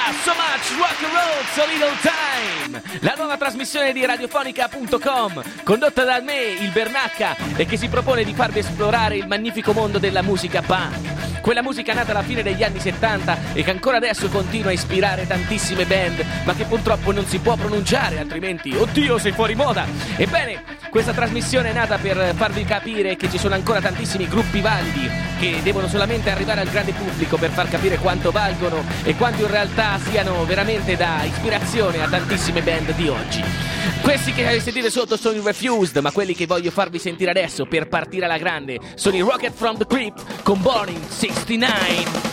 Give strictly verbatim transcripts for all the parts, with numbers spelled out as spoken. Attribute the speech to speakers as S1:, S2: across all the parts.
S1: So Much Rock and Roll, So Little Time, la nuova trasmissione di radiofonica punto com, condotta da me, il Bernacca, e che si propone di farvi esplorare il magnifico mondo della musica punk. Quella musica nata alla fine degli anni settanta e che ancora adesso continua a ispirare tantissime band, ma che purtroppo non si può pronunciare, altrimenti, oddio, sei fuori moda. Ebbene, questa trasmissione è nata per farvi capire che ci sono ancora tantissimi gruppi validi che devono solamente arrivare al grande pubblico per far capire quanto valgono e quanto in realtà siano veramente da ispirazione a tantissime band di oggi. Questi che sentite sotto sono i Refused, ma quelli che voglio farvi sentire adesso per partire alla grande sono i Rocket from the Crypt con Born in sessantanove.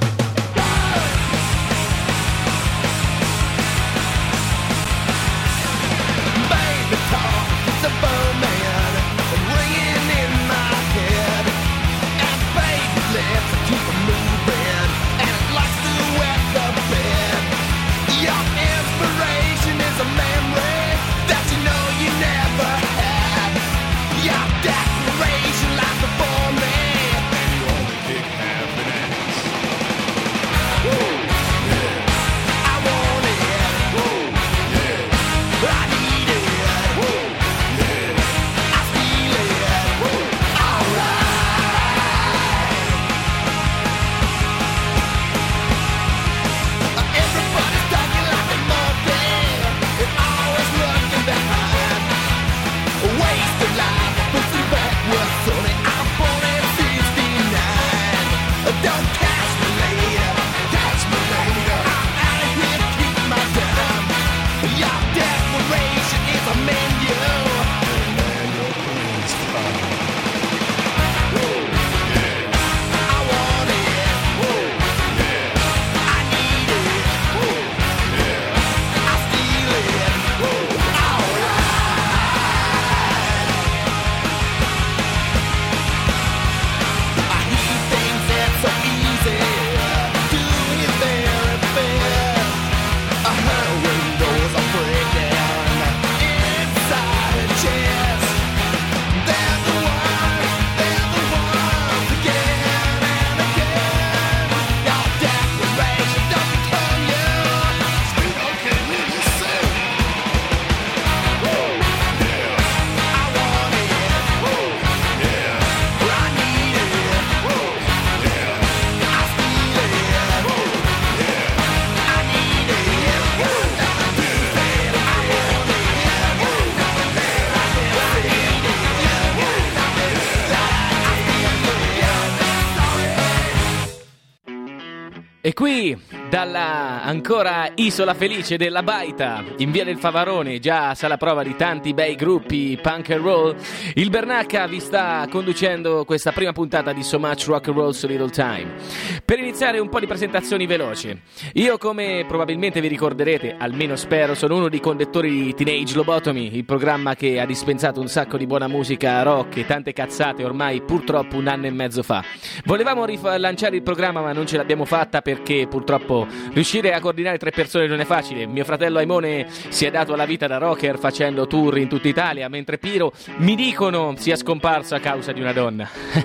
S1: E qui, dalla ancora isola felice della Baita, in via del Favarone, già sa la prova di tanti bei gruppi punk and roll, il Bernacca vi sta conducendo questa prima puntata di So Much Rock and Roll, So Little Time. Per iniziare un po' di presentazioni veloci. Io, come probabilmente vi ricorderete, almeno spero, sono uno dei conduttori di Teenage Lobotomy, il programma che ha dispensato un sacco di buona musica rock e tante cazzate ormai purtroppo un anno e mezzo fa. Volevamo rif- lanciare il programma, ma non ce l'abbiamo fatta perché purtroppo riuscire a coordinare tre persone non è facile. Mio fratello Aimone si è dato alla vita da rocker facendo tour in tutta Italia, mentre Piro, mi dicono, sia scomparso a causa di una donna.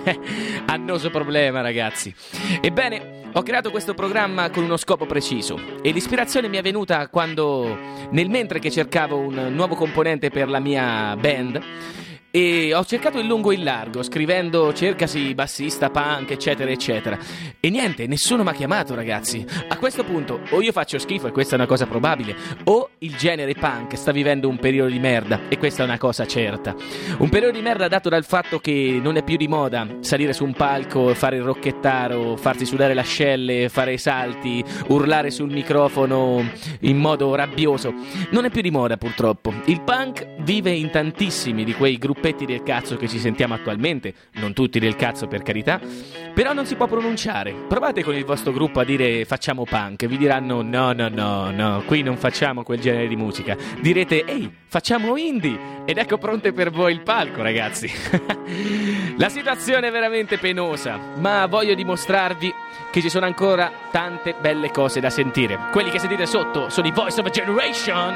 S1: Annoso problema, ragazzi. Ebbene, ho creato questo programma con uno scopo preciso e l'ispirazione mi è venuta quando, nel mentre che cercavo un nuovo componente per la mia band, e ho cercato in lungo e in largo, scrivendo cercasi bassista, punk, eccetera eccetera, e niente, nessuno mi ha chiamato, ragazzi. A questo punto o io faccio schifo, e questa è una cosa probabile, o il genere punk sta vivendo un periodo di merda, e questa è una cosa certa. Un periodo di merda dato dal fatto che non è più di moda salire su un palco, fare il rocchettaro, farsi sudare le ascelle, fare i salti, urlare sul microfono in modo rabbioso. Non è più di moda, purtroppo. Il punk vive in tantissimi di quei gruppi del cazzo che ci sentiamo attualmente, non tutti del cazzo, per carità, però non si può pronunciare. Provate con il vostro gruppo a dire facciamo punk, vi diranno no no no no, qui non facciamo quel genere di musica. Direte ehi, facciamo indie, ed ecco pronte per voi il palco, ragazzi. La situazione è veramente penosa, ma voglio dimostrarvi che ci sono ancora tante belle cose da sentire. Quelli che sentite sotto sono i Voice of a Generation.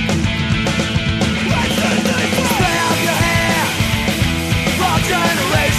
S1: Generation.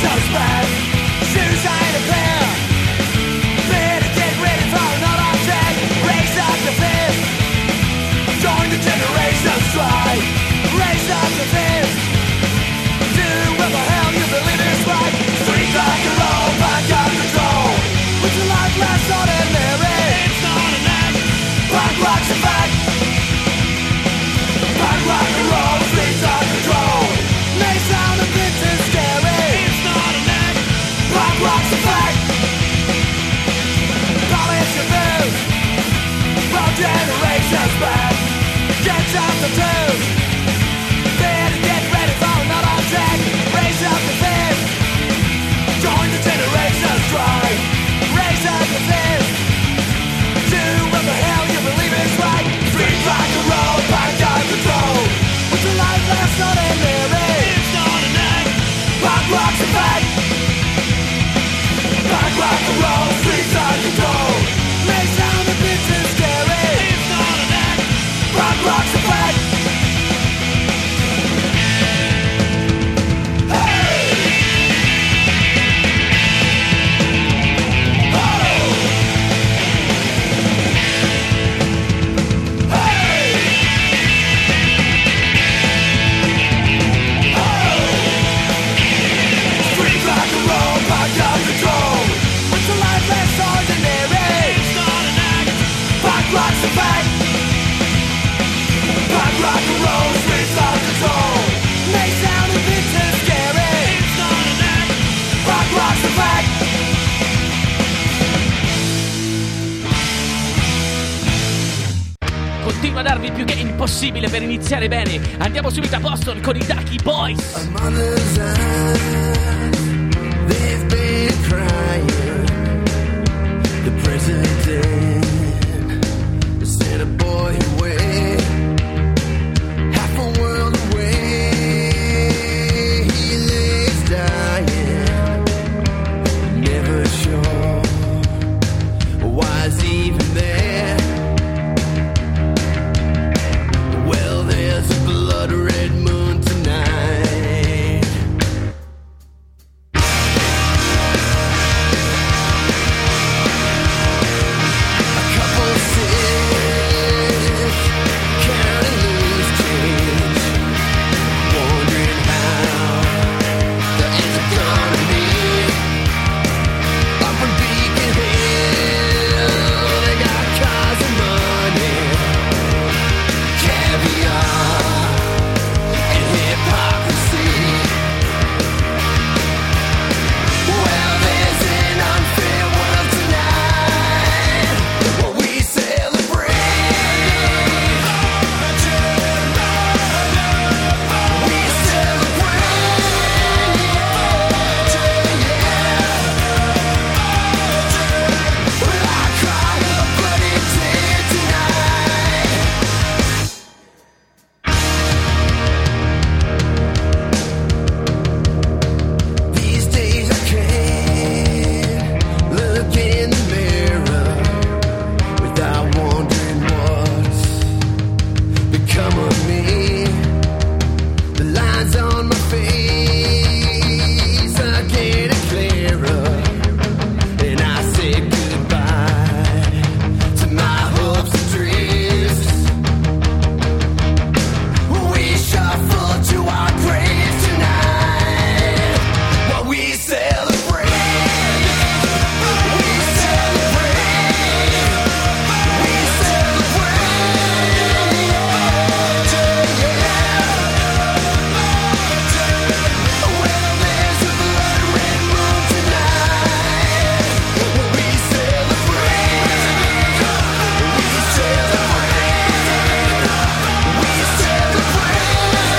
S1: continua a darvi più che impossibile per iniziare bene. Andiamo subito a Boston con i Ducky Boys.
S2: A mother's eyes, they've been crying. The president sent a boy away, half a world away. He lays dying, never sure why is he even there. Well, there's a blood red moon tonight. A couple sick, counting loose change, wondering how the ends are gonna be. Up in Beacon Hill, they got cars and money, caviar and hypocrisy. Well, there's an unfair world tonight, what we celebrate. We celebrate, yeah. Well, I cry a bloody tear tonight. These days I can't look in the mirror without wondering what's become of me. The lines on my face are getting clearer, and I say goodbye to my hopes and dreams. We shuffle to our graves tonight. What we celebrate, we celebrate, we celebrate, yeah. Well, there's a blood red moon tonight. We celebrate, we celebrate, we celebrate.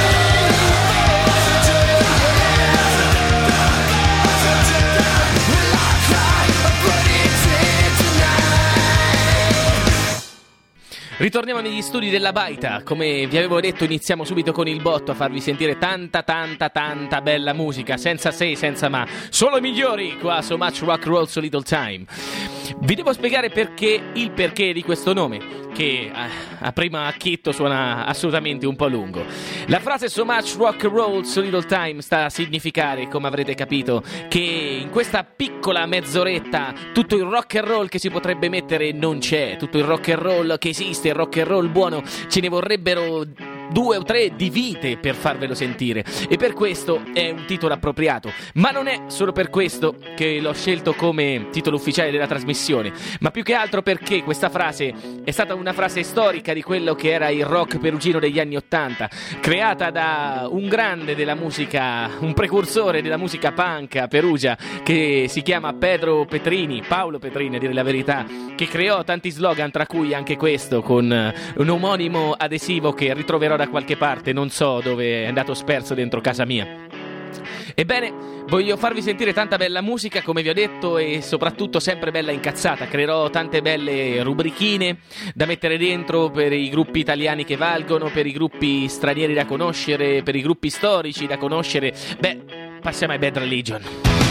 S2: Well, I cry a bloody tear tonight.
S1: Ritorniamo negli studi della Baita. Come vi avevo detto, iniziamo subito con il botto a farvi sentire tanta tanta tanta bella musica, senza se, senza ma, solo i migliori qua So Much Rock Roll So Little Time. Vi devo spiegare perché, il perché di questo nome, che a, a prima acchitto suona assolutamente un po' lungo. La frase So Much Rock Roll So Little Time sta a significare, come avrete capito, che in questa piccola mezz'oretta tutto il rock and roll che si potrebbe mettere non c'è, tutto il rock and roll che esiste, il rock and roll buono, ce ne vorrebbero due o tre di vite per farvelo sentire, e per questo è un titolo appropriato. Ma non è solo per questo che l'ho scelto come titolo ufficiale della trasmissione, ma più che altro perché questa frase è stata una frase storica di quello che era il rock perugino degli anni ottanta, creata da un grande della musica, un precursore della musica punk a Perugia, che si chiama Pedro Petrini, Paolo Petrini a dire la verità, che creò tanti slogan, tra cui anche questo, con un omonimo adesivo che ritroverò da qualche parte, non so dove è andato sperso dentro casa mia. Ebbene, voglio farvi sentire tanta bella musica, come vi ho detto, e soprattutto sempre bella incazzata. Creerò tante belle rubrichine da mettere dentro per i gruppi italiani che valgono, per i gruppi stranieri da conoscere, per i gruppi storici da conoscere. Beh, passiamo ai Bad Religion.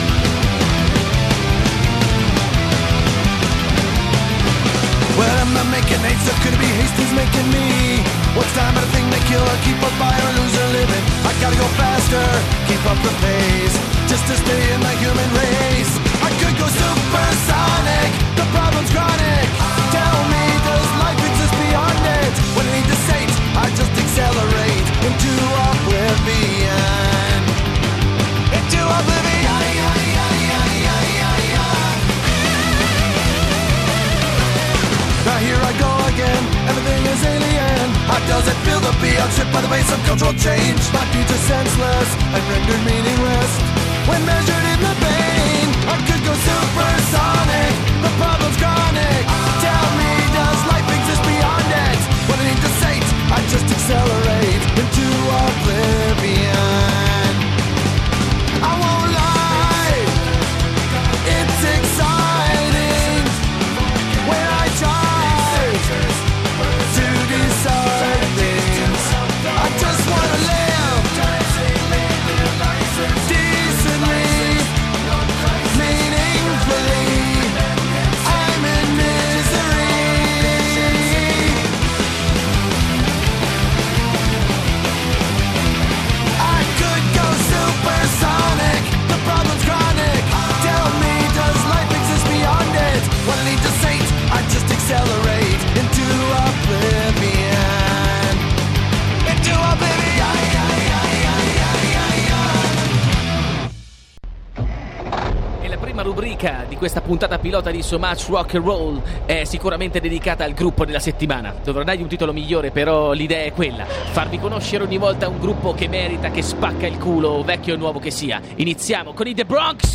S2: Well, I'm not making hate, so could it be Hastings making me? What's time at a thing they kill or keep a fire or lose a living? I gotta go faster, keep up the pace, just to stay in the human race. I could go supersonic, the problem's chronic. Tell me, does life exist beyond it? When I need to sate, I just accelerate into oblivion. Into oblivion. Now here I go again, everything is alien. How does it feel to be outstripped by the waves of cultural change? My future senseless and rendered meaningless when measured in the pain. I could go supersonic, the problem's chronic. Tell me, does life exist beyond it? When I need to
S1: questa puntata pilota di So Much Rock and Roll è sicuramente dedicata al gruppo della settimana. Dovrò dargli un titolo migliore, però l'idea è quella: farvi conoscere ogni volta un gruppo che merita, che spacca il culo, vecchio o nuovo che sia. Iniziamo con i The Bronx.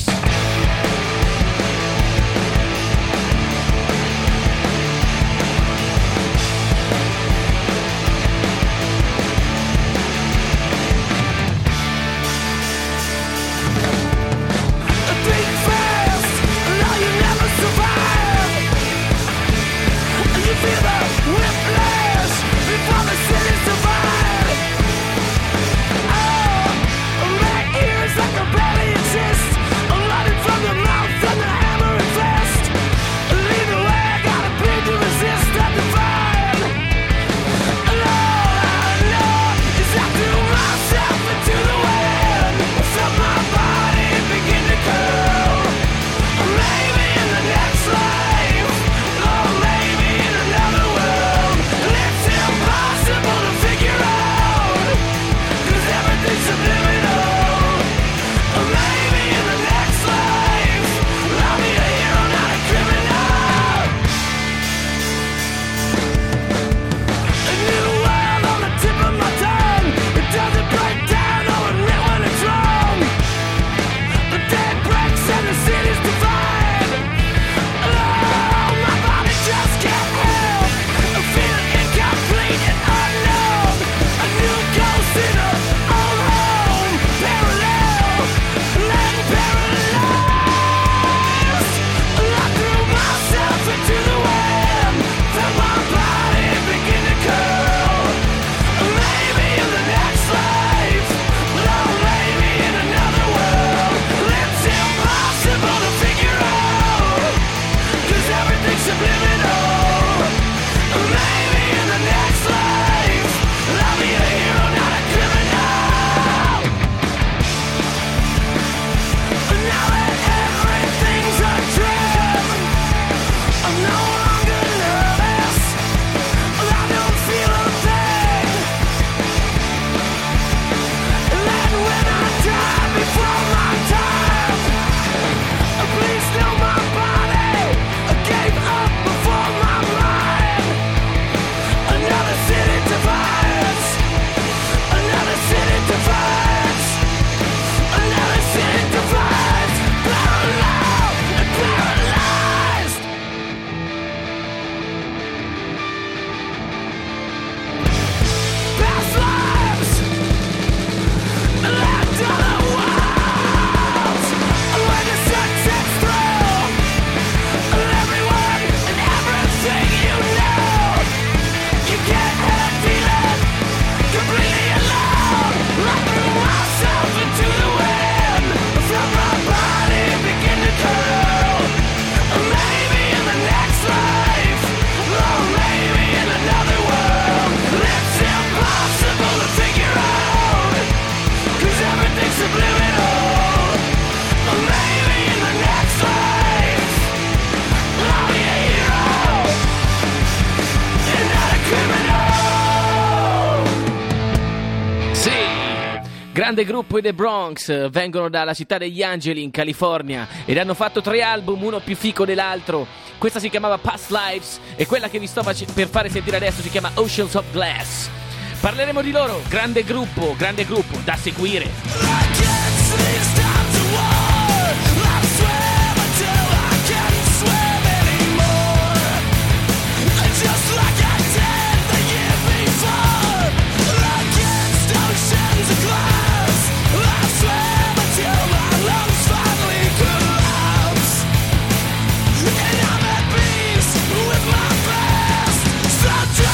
S1: Grande gruppo, i The Bronx, vengono dalla città degli angeli in California ed hanno fatto tre album, uno più fico dell'altro. Questa si chiamava Past Lives e quella che vi sto fac- per fare sentire adesso si chiama Oceans of Glass. Parleremo di loro, grande gruppo, grande gruppo da seguire.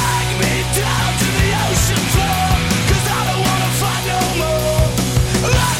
S2: Down to the ocean floor, 'cause I don't wanna fight no more.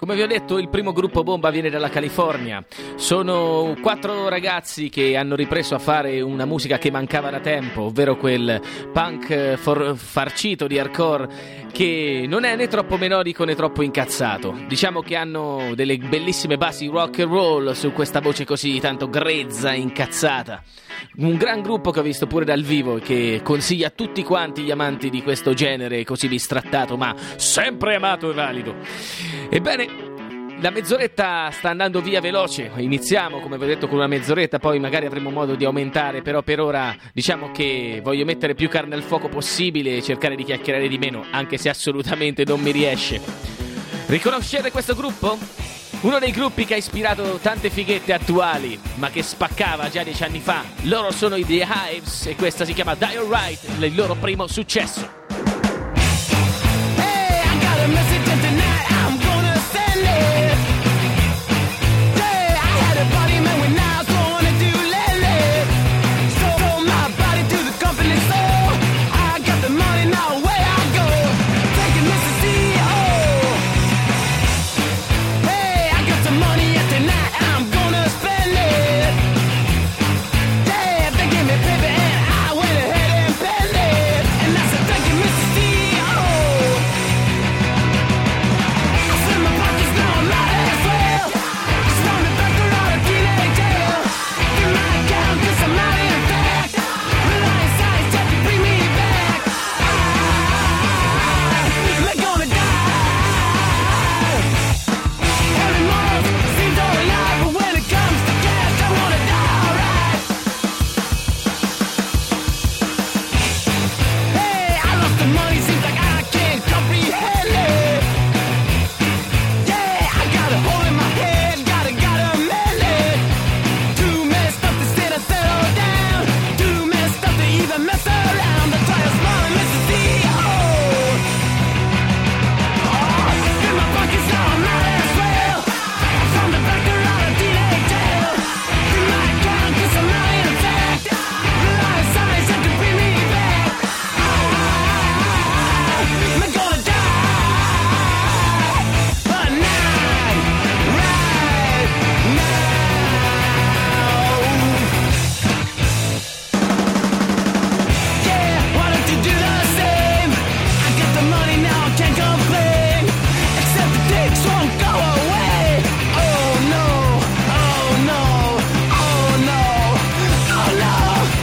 S1: Come vi ho detto, il primo gruppo bomba viene dalla California. Sono quattro ragazzi che hanno ripreso a fare una musica che mancava da tempo, ovvero quel punk for- farcito di hardcore che non è né troppo melodico né troppo incazzato. Diciamo che hanno delle bellissime basi rock and roll su questa voce così tanto grezza e incazzata. Un gran gruppo che ho visto pure dal vivo e che consiglia a tutti quanti gli amanti di questo genere così bistrattato ma sempre amato e valido. Ebbene, la mezz'oretta sta andando via veloce. Iniziamo, come vi ho detto, con una mezz'oretta, poi magari avremo modo di aumentare, però per ora diciamo che voglio mettere più carne al fuoco possibile e cercare di chiacchierare di meno, anche se assolutamente non mi riesce. Riconoscete questo gruppo? Uno dei gruppi che ha ispirato tante fighette attuali, ma che spaccava già dieci anni fa. Loro sono i The Hives e questa si chiama Die Alright, il loro primo successo.
S2: Hey, I got a message and tonight I'm gonna send it. Yeah, I had a party man when I was gonna do lately. Sold my body to the company store. I got the money, now away I go. Taking Mister C E O. Hey, I got some money and tonight I'm gonna spend it. Yeah, they gave me paper and I went ahead and spent it. And I said thank you Mister C E O. I said my pockets now I'm not as well. Just want me back around a teenage jail. Give my account cause I'm not in fact. Relying signs just to bring me back. I'm gonna die. Every month seems all alive, but when it comes to cash I wanna die right. Hey, I lost the money, seems like I can't comprehend it. Yeah, I got a hole in my head, gotta, gotta mend it. Too messed up to sit and settle down. Too messed up to even mess around. The try to smile and Mister C E O. Oh, in my pockets now I'm not as well. From the back around a teenage jail. In my account cause I'm not in fact. Relying signs have to bring me back. I'm gonna die. But not right now. Yeah, why don't you do the same? I get the money now, I can't complain. Except the dicks won't go away. Oh no, oh no, oh no, oh no.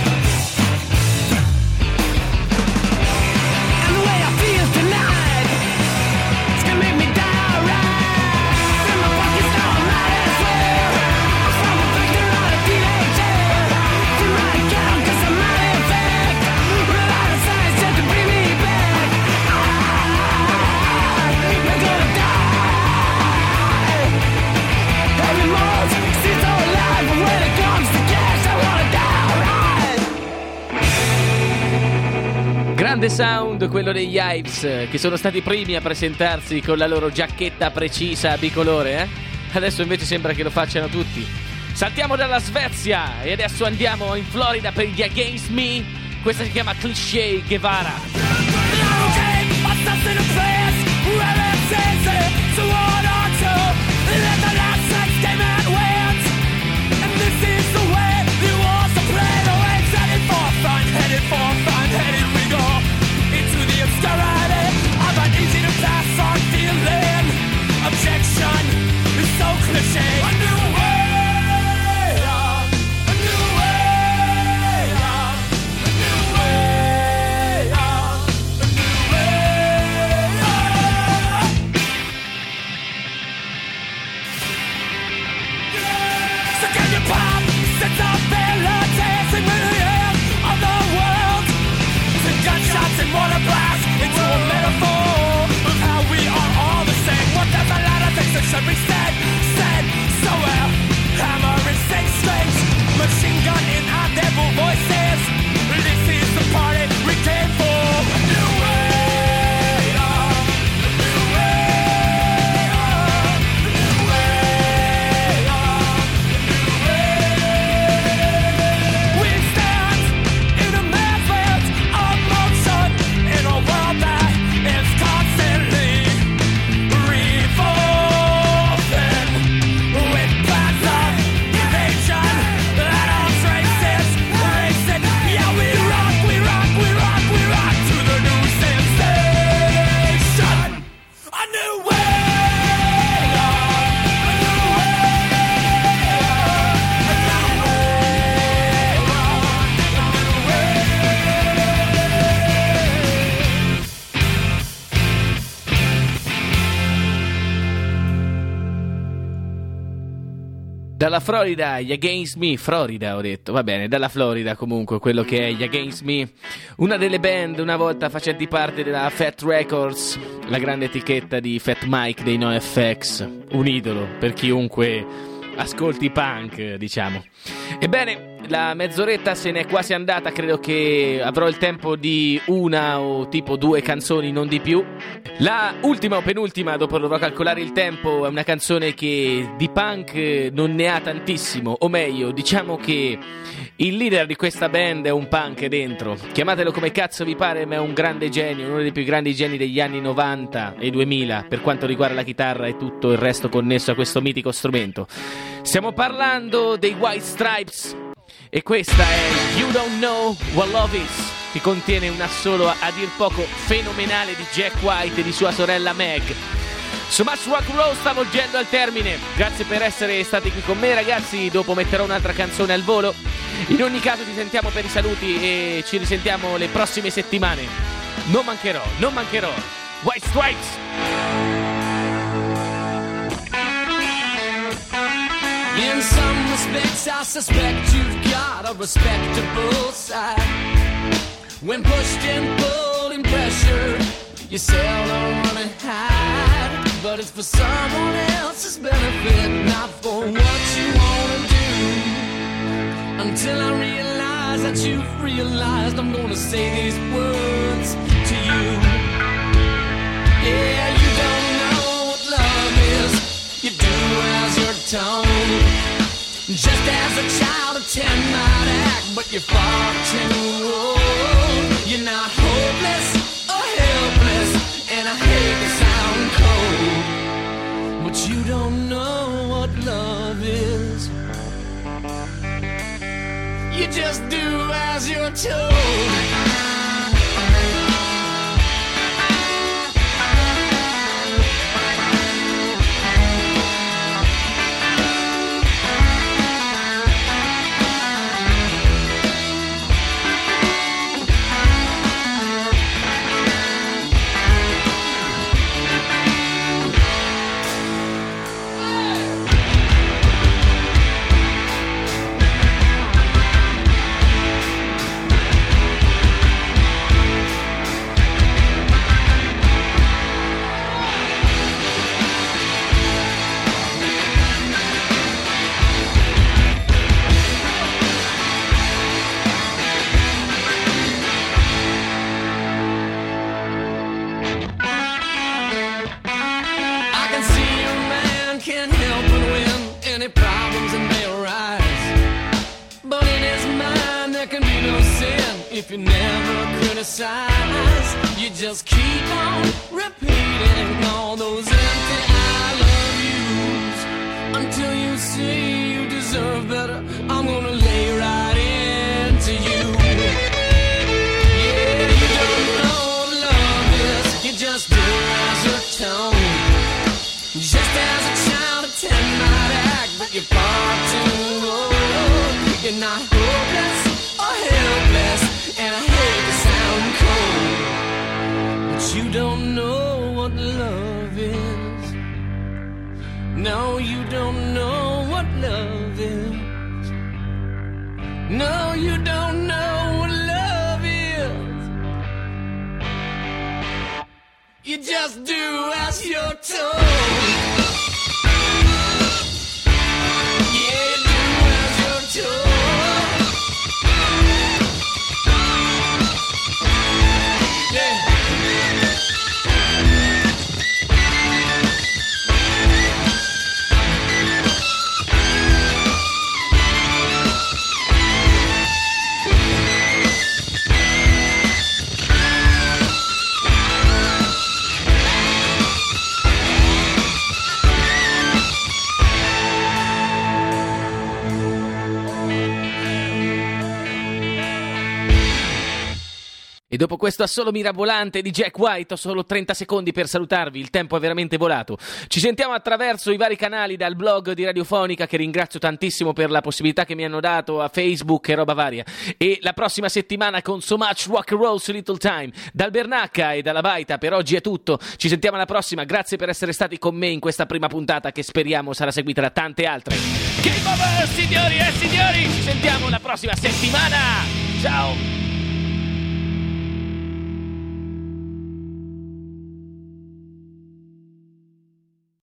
S2: And the way I feel tonight, it's gonna make me die right. In my pockets now I'm not as well. I'm from a victor out of teenage jail. To my account cause I'm not in fact. Rely on signs just to bring me back. I'm gonna die. Every month seems so alive, but when it comes to cash I wanna die right.
S1: Grande sound quello degli Hives, che sono stati i primi a presentarsi con la loro giacchetta precisa bicolore, eh? Adesso invece sembra che lo facciano tutti. Saltiamo dalla Svezia e adesso andiamo in Florida per gli Against Me. Questa si chiama Cliché Guevara.
S2: Objection is so cliché. A new way, a new way, a new way, a new way.
S1: Dalla Florida, You Against Me, Florida ho detto, va bene, dalla Florida comunque, quello che è You Against Me, una delle band una volta facenti parte della Fat Records, la grande etichetta di Fat Mike dei NoFX, un idolo per chiunque ascolti punk, diciamo. Ebbene, la mezz'oretta se n'è quasi andata, credo che avrò il tempo di una o tipo due canzoni, non di più. La ultima o penultima, dopo dovrò calcolare il tempo, è una canzone che di punk non ne ha tantissimo, o meglio, diciamo che il leader di questa band è un punk dentro, chiamatelo come cazzo vi pare, ma è un grande genio, uno dei più grandi geni degli anni novanta e duemila per quanto riguarda la chitarra e tutto il resto connesso a questo mitico strumento. Stiamo parlando dei White Stripes e questa è You Don't Know What Love Is, che contiene un assolo a dir poco fenomenale di Jack White e di sua sorella Meg. So Much Rock and Roll sta volgendo al termine, grazie per essere stati qui con me ragazzi, dopo metterò un'altra canzone al volo. In ogni caso ci sentiamo per i saluti e ci risentiamo le prossime settimane. Non mancherò, non mancherò. White Stripes!
S2: In some respects I suspect you've got a respectable side. When pushed and pulled and pressured, you seldom run and hide. But it's for someone else's benefit, not for what you wanna do. Until I realize that you've realized I'm gonna say these words to you. Yeah, you don't know what love is, you do as you're told. Just as a child of ten might act, but you're far too old. You're not hopeless or helpless, and I hate to sound cold, but you don't know what love is. You just do as you're told. If you never criticize, you just keep on repeating all those empty I love yous until you see you deserve better. I'm gonna lay right into you. Yeah, you don't know what love is, you just do as you're told. Just as a child of ten might act, but you're far too old. You're not hopeless or helpless, and I hate to sound cold, but you don't know what love is. No, you don't know what love is. No, you don't know what love is. You just do as you're told. Yeah, you do as you're told.
S1: Dopo questo assolo mirabolante di Jack White ho solo trenta secondi per salutarvi, il tempo è veramente volato. Ci sentiamo attraverso i vari canali, dal blog di Radiofonica, che ringrazio tantissimo per la possibilità che mi hanno dato, a Facebook e roba varia, e la prossima settimana con So Much Rock and Roll So Little Time. Dal Bernacca e dalla Baita per oggi è tutto, ci sentiamo alla prossima, grazie per essere stati con me in questa prima puntata che speriamo sarà seguita da tante altre. Game over, signori e signori, ci sentiamo la prossima settimana, ciao!